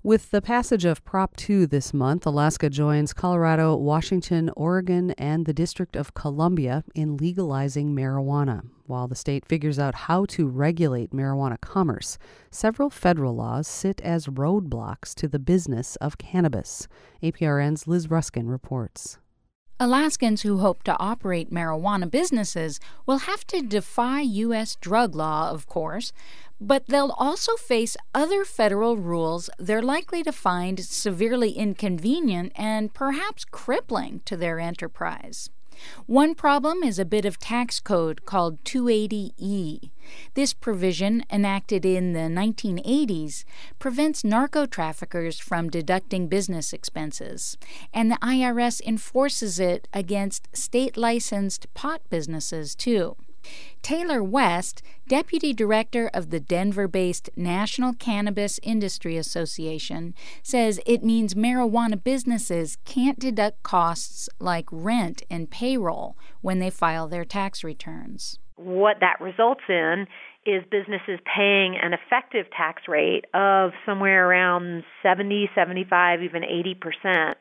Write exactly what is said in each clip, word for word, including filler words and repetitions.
With the passage of Prop two this month, Alaska joins Colorado, Washington, Oregon, and the District of Columbia in legalizing marijuana. While the state figures out how to regulate marijuana commerce, several federal laws sit as roadblocks to the business of cannabis. A P R N's Liz Ruskin reports. Alaskans who hope to operate marijuana businesses will have to defy U S drug law, of course, but they'll also face other federal rules they're likely to find severely inconvenient and perhaps crippling to their enterprise. One problem is a bit of tax code called two eighty E. This provision, enacted in the nineteen eighties, prevents narco-traffickers from deducting business expenses, and the I R S enforces it against state-licensed pot businesses, too. Taylor West, deputy director of the Denver-based National Cannabis Industry Association, says it means marijuana businesses can't deduct costs like rent and payroll when they file their tax returns. What that results in is businesses paying an effective tax rate of somewhere around seventy, seventy-five, even eighty percent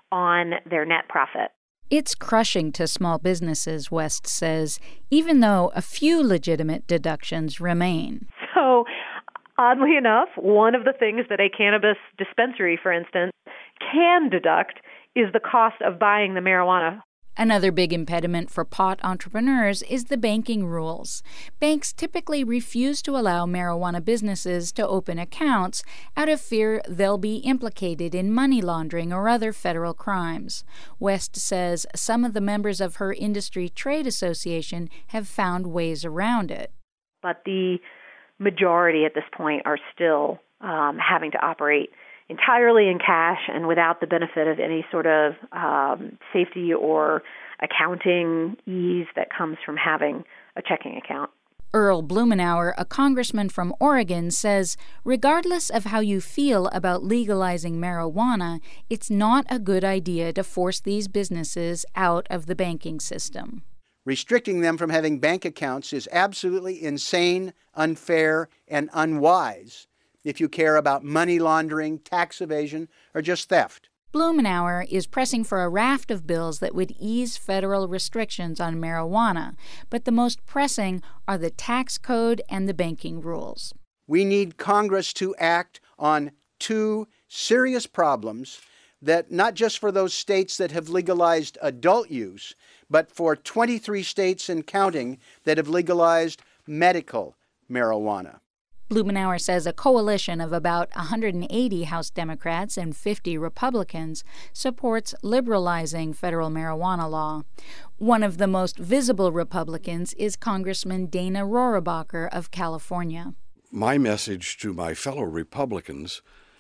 on their net profit. It's crushing to small businesses, West says, even though a few legitimate deductions remain. So, oddly enough, one of the things that a cannabis dispensary, for instance, can deduct is the cost of buying the marijuana. Another big impediment for pot entrepreneurs is the banking rules. Banks typically refuse to allow marijuana businesses to open accounts out of fear they'll be implicated in money laundering or other federal crimes. West says some of the members of her industry trade association have found ways around it. But the majority at this point are still um, having to operate entirely in cash and without the benefit of any sort of um, safety or accounting ease that comes from having a checking account. Earl Blumenauer, a congressman from Oregon, says regardless of how you feel about legalizing marijuana, it's not a good idea to force these businesses out of the banking system. Restricting them from having bank accounts is absolutely insane, unfair, and unwise if you care about money laundering, tax evasion, or just theft. Blumenauer is pressing for a raft of bills that would ease federal restrictions on marijuana, but the most pressing are the tax code and the banking rules. We need Congress to act on two serious problems that not just for those states that have legalized adult use, but for twenty-three states and counting that have legalized medical marijuana. Blumenauer says a coalition of about one hundred eighty House Democrats and fifty Republicans supports liberalizing federal marijuana law. One of the most visible Republicans is Congressman Dana Rohrabacher of California. My message to my fellow Republicans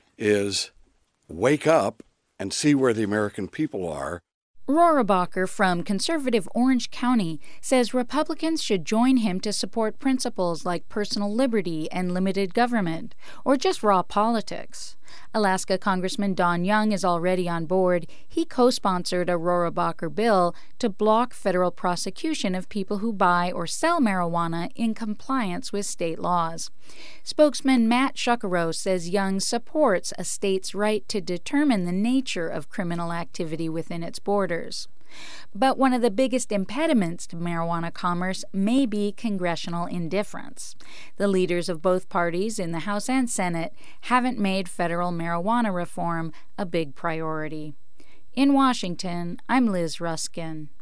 is wake up and see where the American people are. Rohrabacher from conservative Orange County says Republicans should join him to support principles like personal liberty and limited government, or just raw politics. Alaska Congressman Don Young is already on board. He co-sponsored a Rohrabacher bill to block federal prosecution of people who buy or sell marijuana in compliance with state laws. Spokesman Matt Shuckero says Young supports a state's right to determine the nature of criminal activity within its borders. But one of the biggest impediments to marijuana commerce may be congressional indifference. The leaders of both parties in the House and Senate haven't made federal marijuana reform a big priority. In Washington, I'm Liz Ruskin.